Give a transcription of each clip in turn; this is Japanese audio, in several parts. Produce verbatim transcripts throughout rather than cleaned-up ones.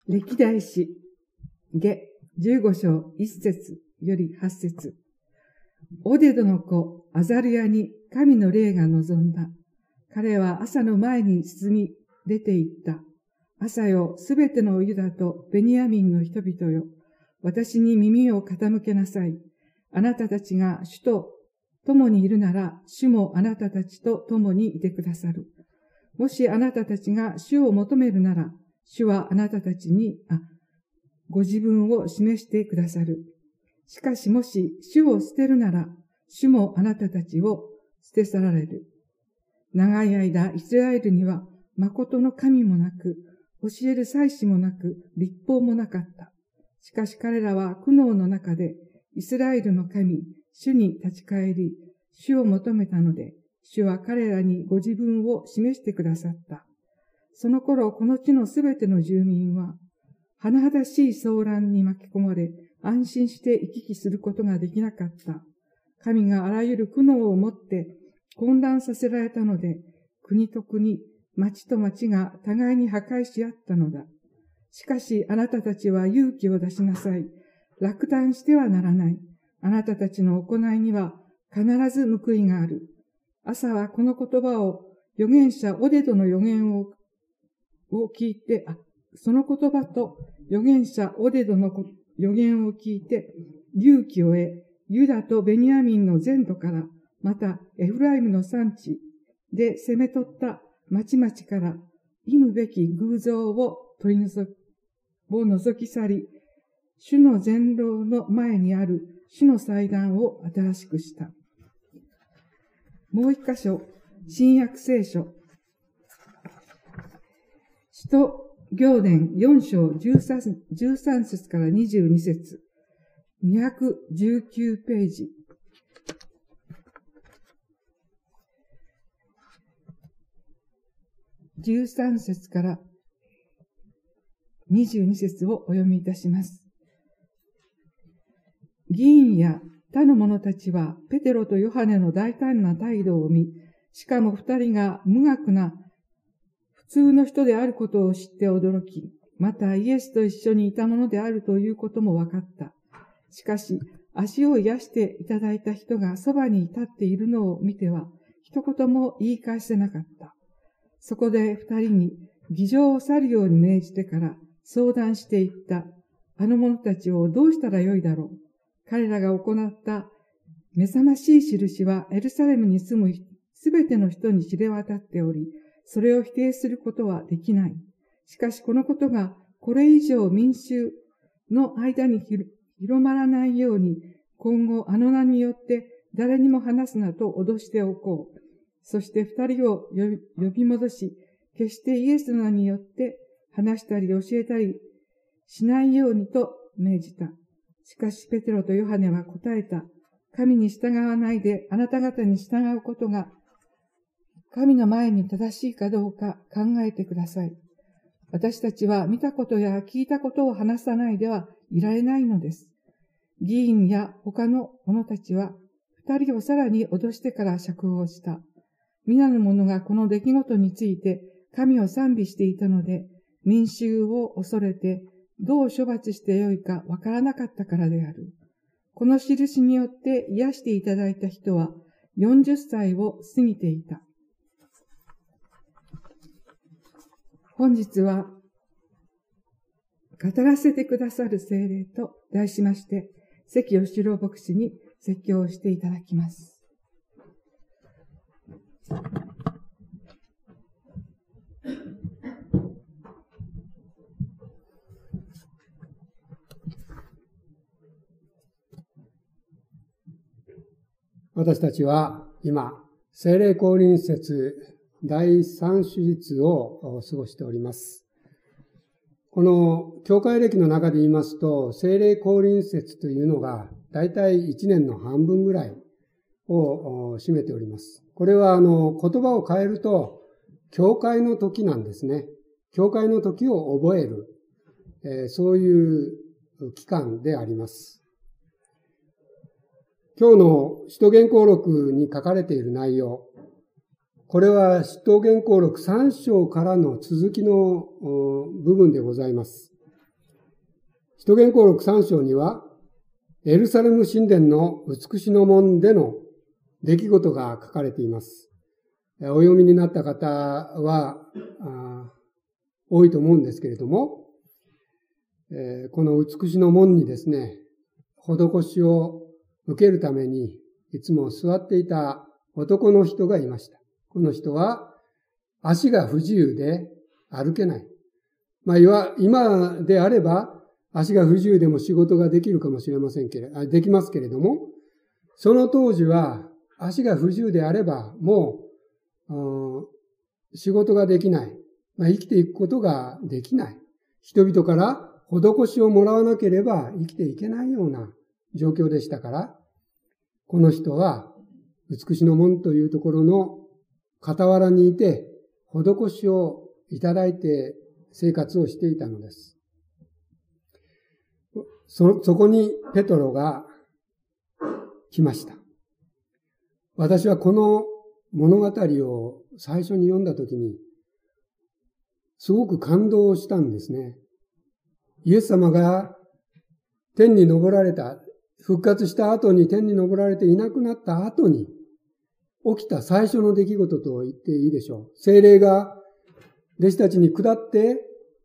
歴代史下じゅうご章いち節よりはち節。オデドの子アザルヤに神の霊が望んだ。彼は朝の前に進み出て行った。朝よ、すべてのユダとベニヤミンの人々よ。私に耳を傾けなさい。あなたたちが主と共にいるなら、主もあなたたちと共にいてくださる。もしあなたたちが主を求めるなら、主はあなたたちに、あ、ご自分を示してくださる。しかしもし主を捨てるなら、主もあなたたちを捨て去られる。長い間、イスラエルには誠の神もなく、教える祭司もなく、律法もなかった。しかし彼らは苦悩の中で、イスラエルの神、主に立ち返り、主を求めたので、主は彼らにご自分を示してくださった。その頃、この地のすべての住民は、甚だしい騒乱に巻き込まれ、安心して行き来することができなかった。神があらゆる苦悩をもって混乱させられたので、国と国、町と町が互いに破壊し合ったのだ。しかし、あなたたちは勇気を出しなさい。落胆してはならない。あなたたちの行いには必ず報いがある。朝はこの言葉を預言者オデドの預言を、を聞いて、あ、その言葉と預言者オデドの預言を聞いて、勇気を得、ユダとベニヤミンの全土から、またエフライムの産地で攻め取った町々から、忌むべき偶像を取り除き、を除き去り、主の全廊の前にある主の祭壇を新しくした。もう一箇所、新約聖書。使徒行伝よん章じゅうさん節からにじゅうに節。にひゃくじゅうきゅうページ。じゅうさん節からにじゅうに節をお読みいたします。議員や他の者たちはペテロとヨハネの大胆な態度を見、しかも二人が無学な普通の人であることを知って驚き、またイエスと一緒にいたものであるということも分かった。しかし、足を癒していただいた人がそばに立っているのを見ては、一言も言い返せなかった。そこで二人に議場を去るように命じてから相談していった。あの者たちをどうしたらよいだろう。彼らが行った目覚ましい印はエルサレムに住むすべての人に知れ渡っており、それを否定することはできない。しかしこのことがこれ以上民衆の間に広まらないように、今後あの名によって誰にも話すなと脅しておこう。そして二人を呼び戻し、決してイエスの名によって話したり教えたりしないようにと命じた。しかしペテロとヨハネは答えた。神に従わないであなた方に従うことが神の前に正しいかどうか考えてください。私たちは見たことや聞いたことを話さないではいられないのです。議員や他の者たちは二人をさらに脅してから釈放した。皆の者がこの出来事について神を賛美していたので、民衆を恐れてどう処罰してよいかわからなかったからである。この印によって癒していただいた人はよんじゅっさいを過ぎていた。本日は語らせてくださる聖霊と題しまして、関義郎牧師に説教をしていただきます。 私たちは今、聖霊降臨節第三手術を過ごしております。この教会歴の中で言いますと、聖霊降臨節というのがだいたいいちねんの半分ぐらいを占めております。これはあの言葉を変えると、教会の時なんですね。教会の時を覚える、えー、そういう期間であります。今日の使徒言行録に書かれている内容、これは使徒言行録さん章からの続きの部分でございます。 使徒言行録さん章には、エルサレム神殿の美しの門での出来事が書かれています。お読みになった方は多いと思うんですけれども、えー、この美しの門にですね、施しを受けるためにいつも座っていた男の人がいました。この人は足が不自由で歩けない。まあ、今であれば足が不自由でも仕事ができるかもしれませんけれど、できますけれども、その当時は足が不自由であればもう仕事ができない。まあ、生きていくことができない。人々から施しをもらわなければ生きていけないような状況でしたから、この人は美しの門というところの傍らにいて、施しをいただいて生活をしていたのです。そ、そこにペトロが来ました。私はこの物語を最初に読んだときに、すごく感動したんですね。イエス様が天に昇られた、復活した後に天に昇られていなくなった後に起きた最初の出来事と言っていいでしょう。聖霊が弟子たちに下って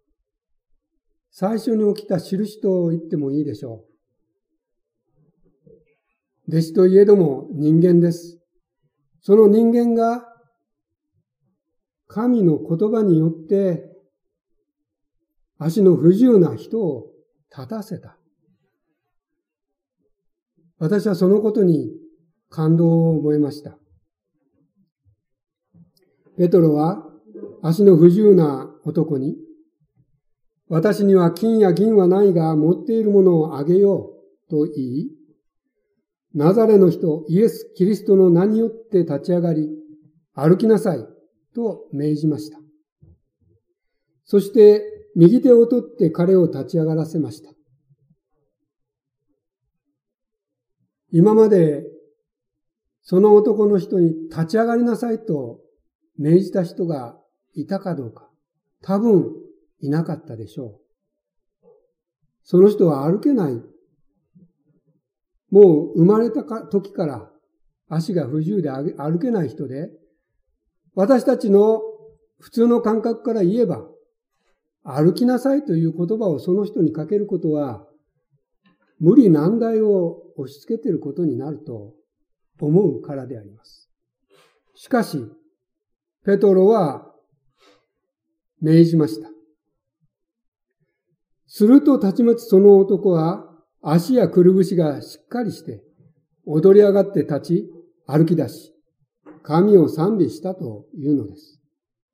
最初に起きた印と言ってもいいでしょう。弟子といえども人間です。その人間が神の言葉によって足の不自由な人を立たせた。私はそのことに感動を覚えました。ペトロは足の不自由な男に、私には金や銀はないが持っているものをあげようと言い、ナザレの人イエス・キリストの名によって立ち上がり、歩きなさいと命じました。そして右手を取って彼を立ち上がらせました。今までその男の人に立ち上がりなさいと命じた人がいたかどうか、多分いなかったでしょう。その人は歩けない。もう生まれた時から足が不自由で歩けない人で、私たちの普通の感覚から言えば、歩きなさいという言葉をその人にかけることは、無理難題を押し付けていることになると思うからであります。しかし、ペトロは命じました。するとたちまちその男は足やくるぶしがしっかりして踊り上がって立ち歩き出し、神を賛美したというのです。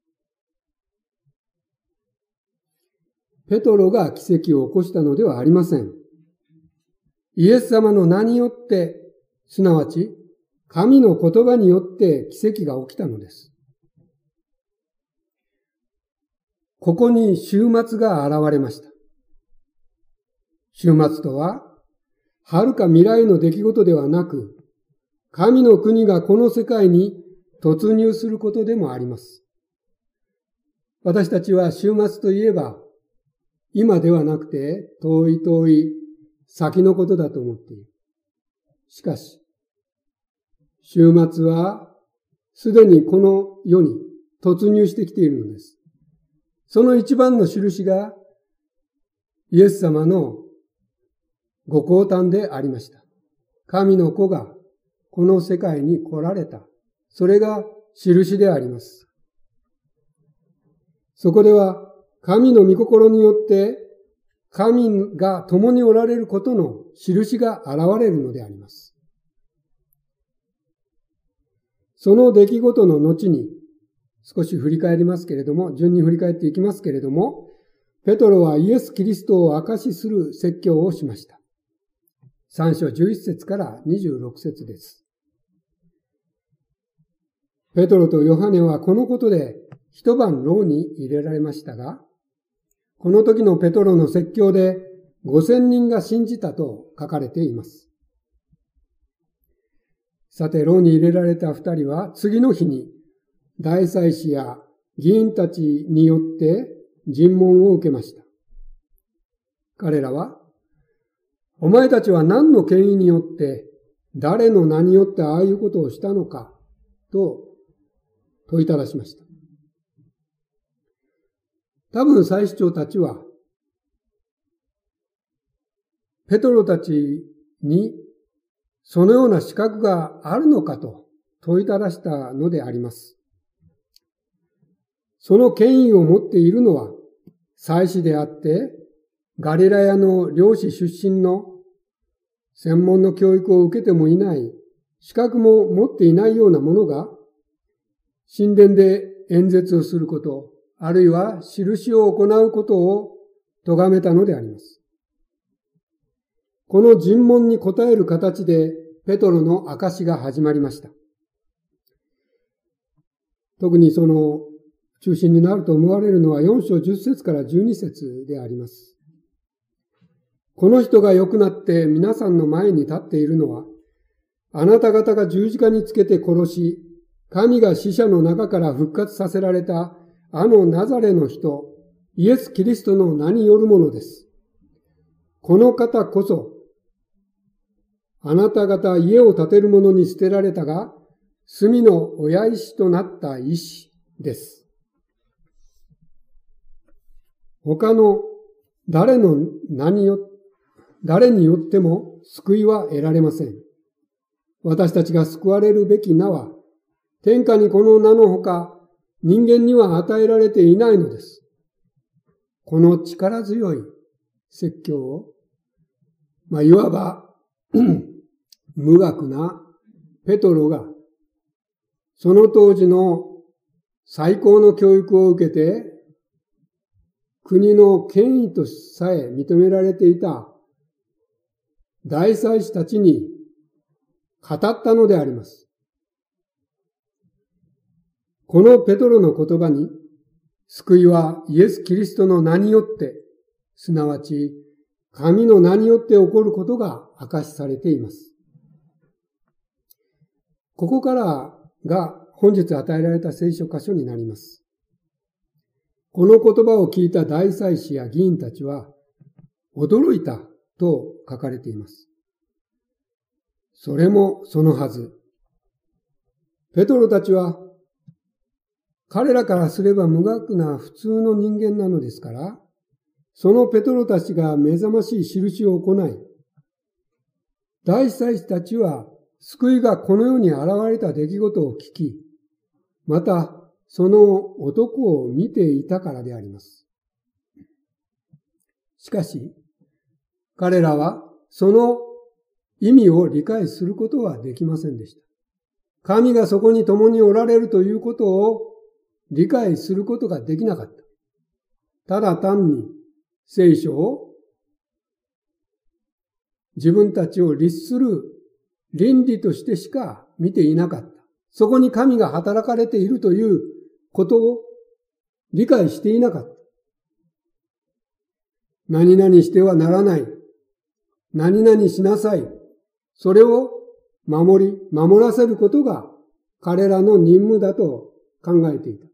ペトロが奇跡を起こしたのではありません。イエス様の名によって、すなわち神の言葉によって奇跡が起きたのです。ここに終末が現れました。終末とは、遥か未来の出来事ではなく、神の国がこの世界に突入することでもあります。私たちは終末といえば、今ではなくて遠い遠い先のことだと思っている。しかし、終末はすでにこの世に突入してきているのです。その一番の印がイエス様のご降誕でありました。神の子がこの世界に来られた。それが印であります。そこでは神の御心によって神が共におられることの印が現れるのであります。その出来事の後に少し振り返りますけれども、順に振り返っていきますけれども、ペトロはイエス・キリストを証しする説教をしました。さん章じゅういち節からにじゅうろく節です。ペトロとヨハネはこのことで一晩牢に入れられましたが、この時のペトロの説教でごせんにんが信じたと書かれています。さて、牢に入れられた二人は次の日に大祭司や議員たちによって尋問を受けました。彼らはお前たちは何の権威によって、誰の名によってああいうことをしたのか、と問いただしました。多分祭司長たちは、ペトロたちにそのような資格があるのかと問いただしたのであります。その権威を持っているのは祭司であって、ガリラヤの領主出身の専門の教育を受けてもいない、資格も持っていないようなものが、神殿で演説をすること、あるいは印を行うことを咎めたのであります。この尋問に答える形で、ペトロの証しが始まりました。特にその中心になると思われるのはよん章じゅっ節からじゅうに節であります。この人が良くなって皆さんの前に立っているのは、あなた方が十字架につけて殺し、神が死者の中から復活させられたあのナザレの人、イエス・キリストの名によるものです。この方こそ、あなた方家を建てる者に捨てられたが、隅の親石となった石です。他の誰の名によ、誰によっても救いは得られません。私たちが救われるべき名は、天下にこの名のほか、人間には与えられていないのです。この力強い説教を、まあ、いわば無学なペトロが、その当時の最高の教育を受けて、国の権威とさえ認められていた大祭司たちに語ったのであります。このペトロの言葉に、救いはイエス・キリストの名によって、すなわち神の名によって起こることが明かしされています。ここからが本日与えられた聖書箇所になります。この言葉を聞いた大祭司や議員たちは驚いたと書かれています。それもそのはず。ペトロたちは彼らからすれば無学な普通の人間なのですから、そのペトロたちが目覚ましい印を行い、大祭司たちは救いがこの世に現れた出来事を聞き、またその男を見ていたからであります。しかし、彼らはその意味を理解することはできませんでした。神がそこに共におられるということを理解することができなかった。ただ単に聖書を自分たちを律する倫理としてしか見ていなかった。そこに神が働かれているということを理解していなかった。何々してはならない。何々しなさい。それを守り、守らせることが彼らの任務だと考えていた。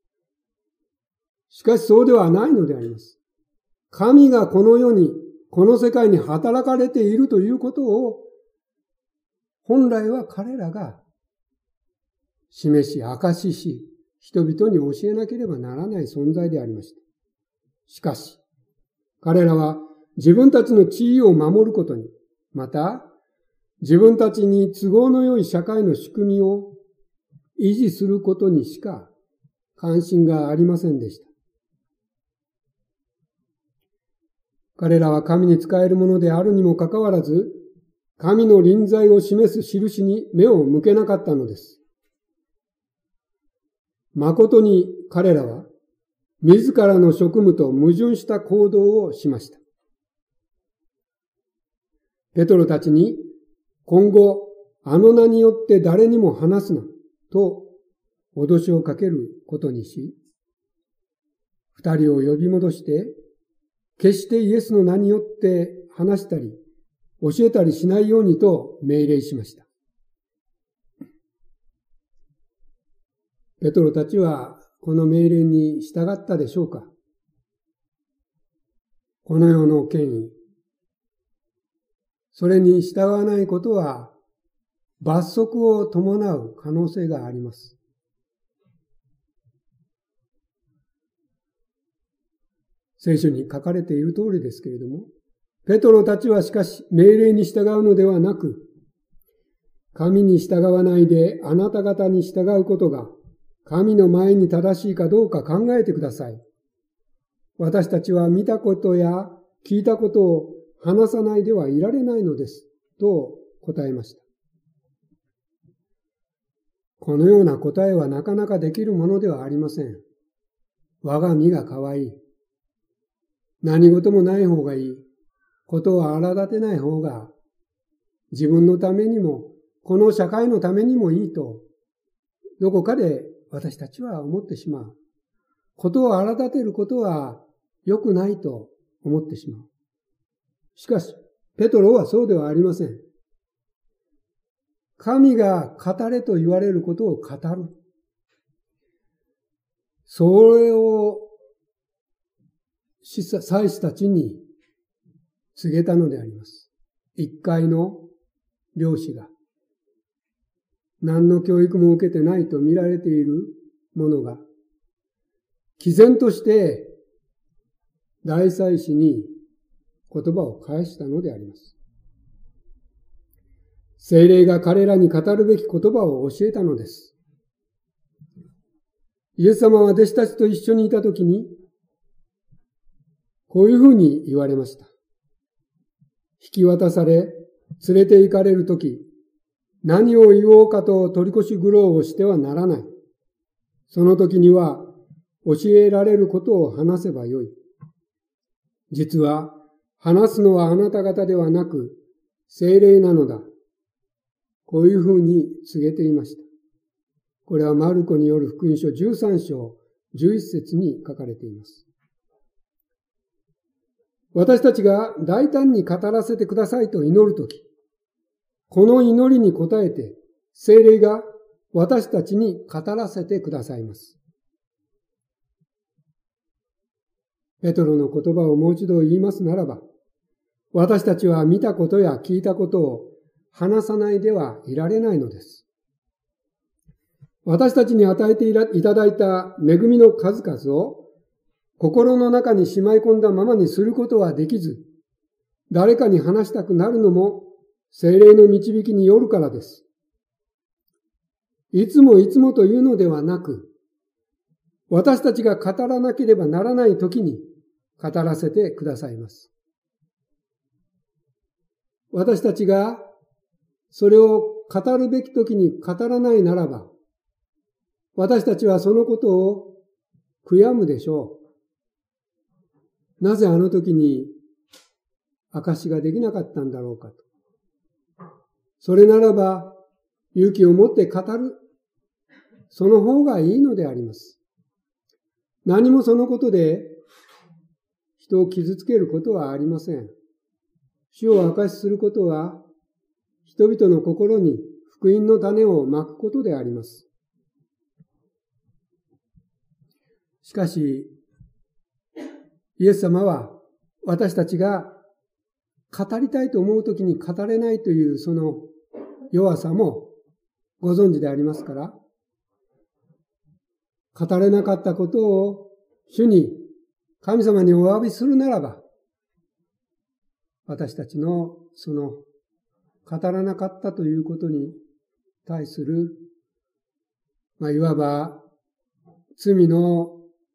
しかしそうではないのであります。神がこの世に、この世界に働かれているということを、本来は彼らが示し、証しし、人々に教えなければならない存在でありました。しかし、彼らは自分たちの地位を守ることに、また、自分たちに都合の良い社会の仕組みを維持することにしか関心がありませんでした。彼らは神に仕えるものであるにもかかわらず、神の臨在を示す印に目を向けなかったのです。誠に彼らは自らの職務と矛盾した行動をしました。ペトロたちに今後あの名によって誰にも話すなと脅しをかけることにし、二人を呼び戻して決してイエスの名によって話したり教えたりしないようにと命令しました。ペトロたちはこの命令に従ったでしょうか。この世の権威、 それに従わないことは罰則を伴う可能性があります。聖書に書かれている通りですけれども、ペトロたちはしかし命令に従うのではなく、神に従わないであなた方に従うことが神の前に正しいかどうか考えてください。私たちは見たことや聞いたことを話さないではいられないのです、と答えました。このような答えはなかなかできるものではありません。我が身が可愛い。何事もない方がいい。ことを荒立てない方が自分のためにもこの社会のためにもいいとどこかで私たちは思ってしまう。ことを荒立てることは良くないと思ってしまう。しかし、ペトロはそうではありません。神が語れと言われることを語る。それを祭司たちに告げたのであります。一介の漁師が何の教育も受けてないと見られている者が毅然として大祭司に言葉を返したのであります。聖霊が彼らに語るべき言葉を教えたのです。イエス様は弟子たちと一緒にいたときにこういうふうに言われました。引き渡され連れて行かれるとき、何を言おうかと取り越し苦労をしてはならない。その時には教えられることを話せばよい。実は話すのはあなた方ではなく聖霊なのだ。こういうふうに告げていました。これはマルコによる福音書じゅうさん章じゅういち節に書かれています。私たちが大胆に語らせてくださいと祈るとき、この祈りに応えて、聖霊が私たちに語らせてくださいます。ペトロの言葉をもう一度言いますならば、私たちは見たことや聞いたことを話さないではいられないのです。私たちに与えていただいた恵みの数々を心の中にしまい込んだままにすることはできず、誰かに話したくなるのも聖霊の導きによるからです。いつもいつもというのではなく、私たちが語らなければならないときに語らせてくださいます。私たちがそれを語るべきときに語らないならば、私たちはそのことを悔やむでしょう。なぜあの時に証しができなかったんだろうかと。それならば勇気を持って語る。その方がいいのであります。何もそのことで人を傷つけることはありません。主を証しすることは人々の心に福音の種をまくことであります。しかし、イエス様は私たちが語りたいと思うときに語れないというその弱さもご存知でありますから、語れなかったことを主に神様にお詫びするならば、私たちのその語らなかったということに対する、まあ、いわば罪の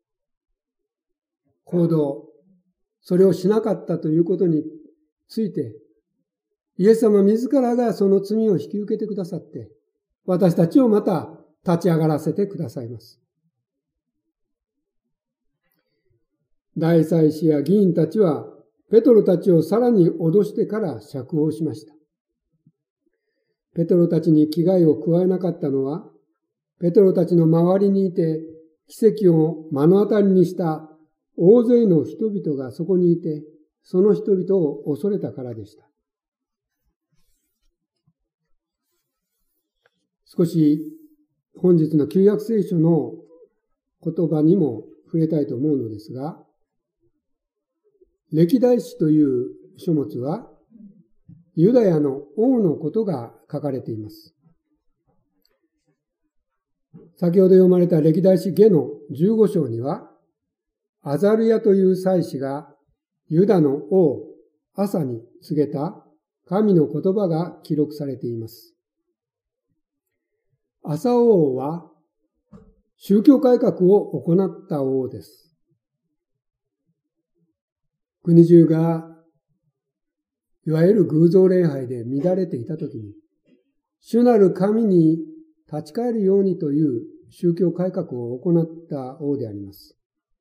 行動、それをしなかったということについて、イエス様自らがその罪を引き受けてくださって、私たちをまた立ち上がらせてくださいます。大祭司や議員たちは、ペトロたちをさらに脅してから釈放しました。ペトロたちに危害を加えなかったのは、ペトロたちの周りにいて奇跡を目の当たりにした大勢の人々がそこにいて、その人々を恐れたからでした。少し本日の旧約聖書の言葉にも触れたいと思うのですが、歴代史という書物はユダヤの王のことが書かれています。先ほど読まれた歴代史下のじゅうご章には、アザルヤという祭司がユダの王アサに告げた神の言葉が記録されています。アサ王は宗教改革を行った王です。国中がいわゆる偶像礼拝で乱れていたときに、主なる神に立ち返るようにという宗教改革を行った王であります。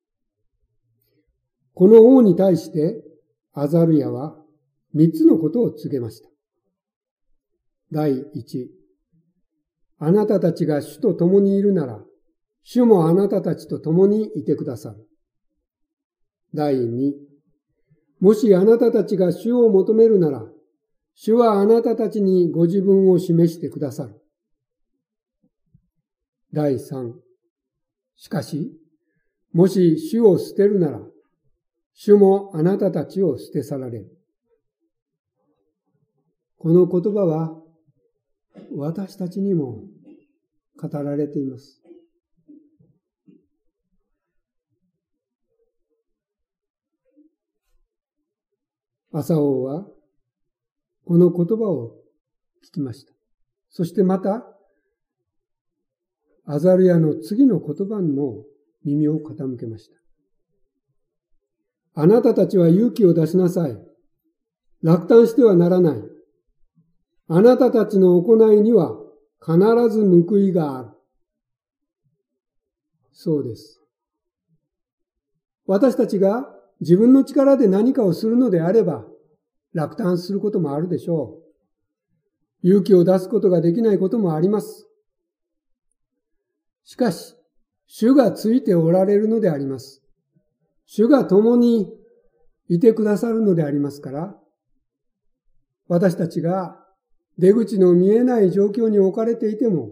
この王に対してアザルヤは三つのことを告げました。第一、あなたたちが主と共にいるなら、主もあなたたちと共にいてくださる。第二、もしあなたたちが主を求めるなら、主はあなたたちにご自分を示してくださる。第三、しかし、もし主を捨てるなら、主もあなたたちを捨て去られる。この言葉は私たちにも語られています。アサ王はこの言葉を聞きました。そしてまた、アザルヤの次の言葉にも耳を傾けました。あなたたちは勇気を出しなさい。落胆してはならない。あなたたちの行いには必ず報いがある。そうです。私たちが自分の力で何かをするのであれば、落胆することもあるでしょう。勇気を出すことができないこともあります。しかし、主がついておられるのであります。主が共にいてくださるのでありますから、私たちが出口の見えない状況に置かれていても、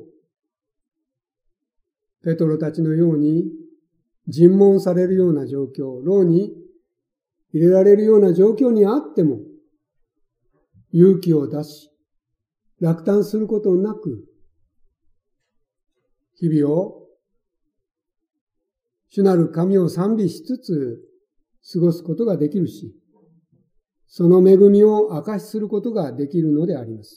ペトロたちのように尋問されるような状況、牢に入れられるような状況にあっても、勇気を出し、落胆することなく、日々を主なる神を賛美しつつ過ごすことができるし、その恵みを証しすることができるのであります。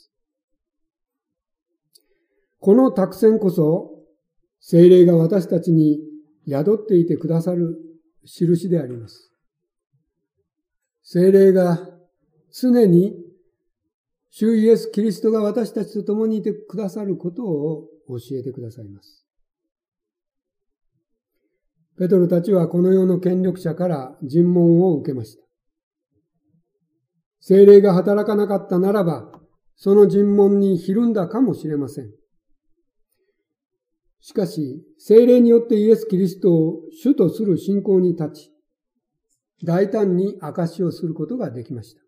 この託戦こそ、聖霊が私たちに宿っていてくださる印であります。聖霊が常に主イエス・キリストが私たちと共にいてくださることを教えてくださいます。ペトロたちはこの世の権力者から尋問を受けました。聖霊が働かなかったならば、その尋問にひるんだかもしれません。しかし、聖霊によってイエス・キリストを主とする信仰に立ち、大胆に証しをすることができました。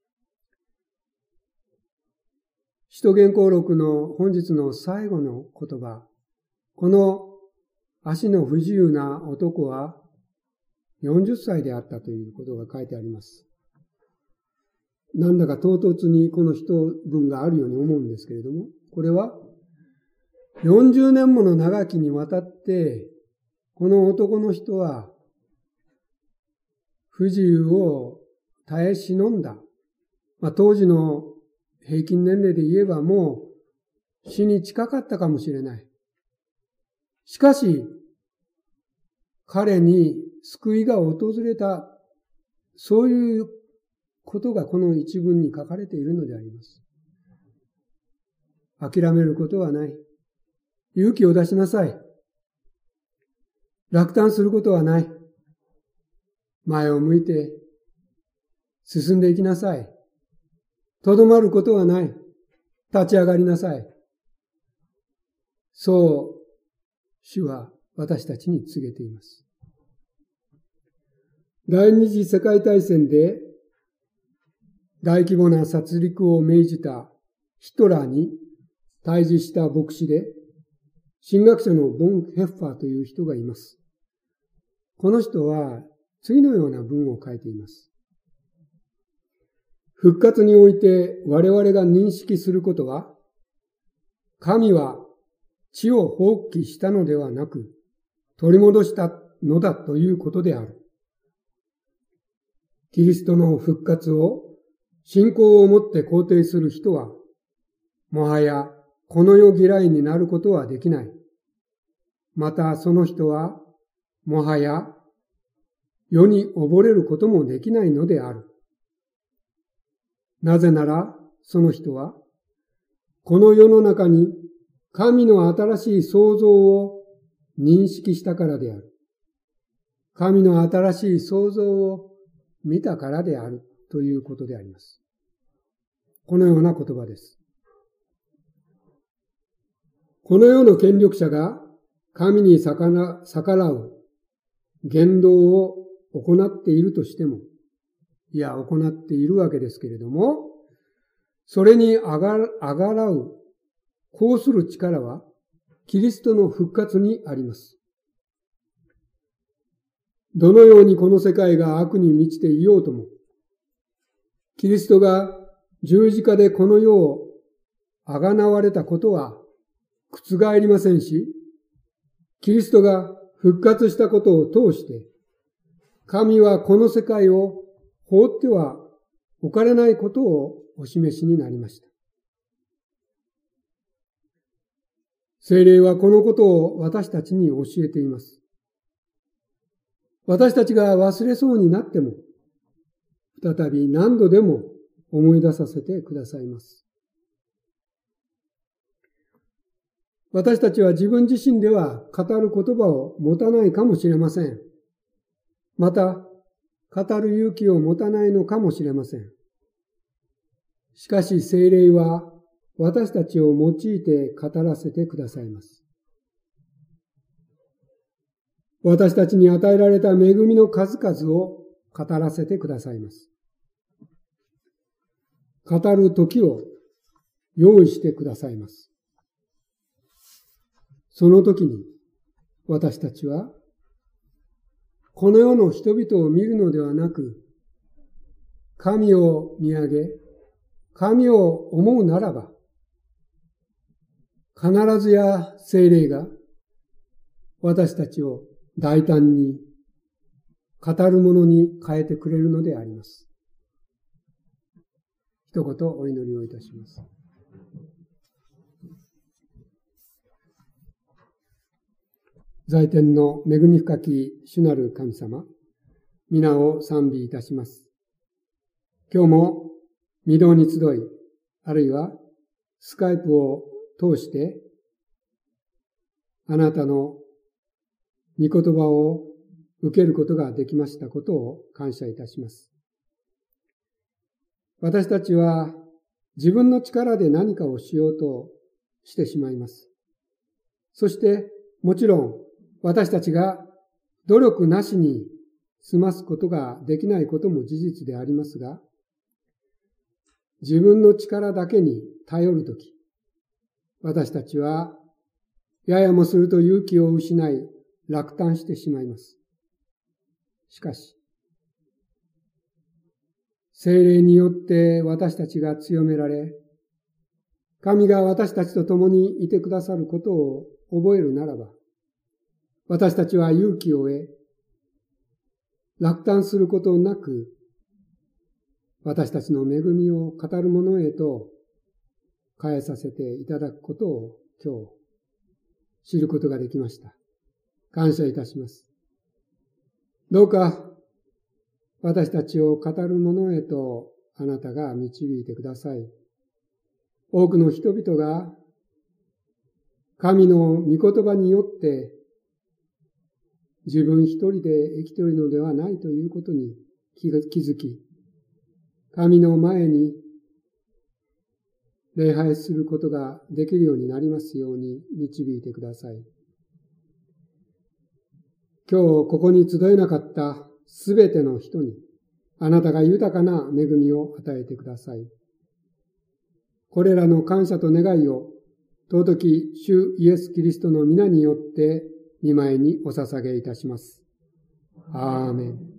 使徒言行録の本日の最後の言葉、この足の不自由な男はよんじゅっさいであったということが書いてあります。なんだか唐突にこの一文があるように思うんですけれども、これはよんじゅうねんもの長きにわたって、この男の人は不自由を耐え忍んだ。まあ、当時の平均年齢で言えばもう死に近かったかもしれない。しかし、彼に救いが訪れた、そういうことがこの一文に書かれているのであります。諦めることはない。勇気を出しなさい。落胆することはない。前を向いて進んでいきなさい。とどまることはない。立ち上がりなさい。そう、主は私たちに告げています。第二次世界大戦で大規模な殺戮を命じたヒトラーに対峙した牧師で、神学者のボン・ヘッファーという人がいます。この人は次のような文を書いています。 復活において我々が認識することは、神は地を放棄したのではなく、取り戻したのだということである。キリストの復活を信仰をもって肯定する人は、もはやこの世嫌いになることはできない。またその人は、もはや世に溺れることもできないのである。なぜなら、その人は、この世の中に神の新しい創造を認識したからである。神の新しい創造を見たからであるということであります。このような言葉です。この世の権力者が神に逆ら、逆らう言動を行っているとしても、いや、行っているわけですけれども、それにあが、あがらう、こうする力は、キリストの復活にあります。どのようにこの世界が悪に満ちていようとも、キリストが十字架でこの世をあがなわれたことは覆りませんし、キリストが復活したことを通して、神はこの世界を放っては置かれないことをお示しになりました。聖霊はこのことを私たちに教えています。私たちが忘れそうになっても、再び何度でも思い出させてくださいます。私たちは自分自身では語る言葉を持たないかもしれません。また、語る勇気を持たないのかもしれません。しかし聖霊は私たちを用いて語らせてくださいます。私たちに与えられた恵みの数々を語らせてくださいます。語る時を用意してくださいます。その時に私たちはこの世の人々を見るのではなく、神を見上げ、神を思うならば、必ずや聖霊が私たちを大胆に語るものに変えてくれるのであります。一言お祈りをいたします。在天の恵み深き主なる神様、皆を賛美いたします。今日も御堂に集い、あるいはスカイプを通してあなたの御言葉を受けることができましたことを感謝いたします。私たちは自分の力で何かをしようとしてしまいます。そしてもちろん私たちが努力なしに済ますことができないことも事実でありますが、自分の力だけに頼るとき、私たちはややもすると勇気を失い落胆してしまいます。しかし、聖霊によって私たちが強められ、神が私たちと共にいてくださることを覚えるならば、私たちは勇気を得、落胆することなく、私たちの恵みを語る者へと変えさせていただくことを今日知ることができました。感謝いたします。どうか私たちを語る者へとあなたが導いてください。多くの人々が神の御言葉によって自分一人で生きているのではないということに気づき、神の前に礼拝することができるようになりますように導いてください。今日ここに集えなかったすべての人にあなたが豊かな恵みを与えてください。これらの感謝と願いを尊き主イエス・キリストの皆によって御前にお捧げいたします。アーメン。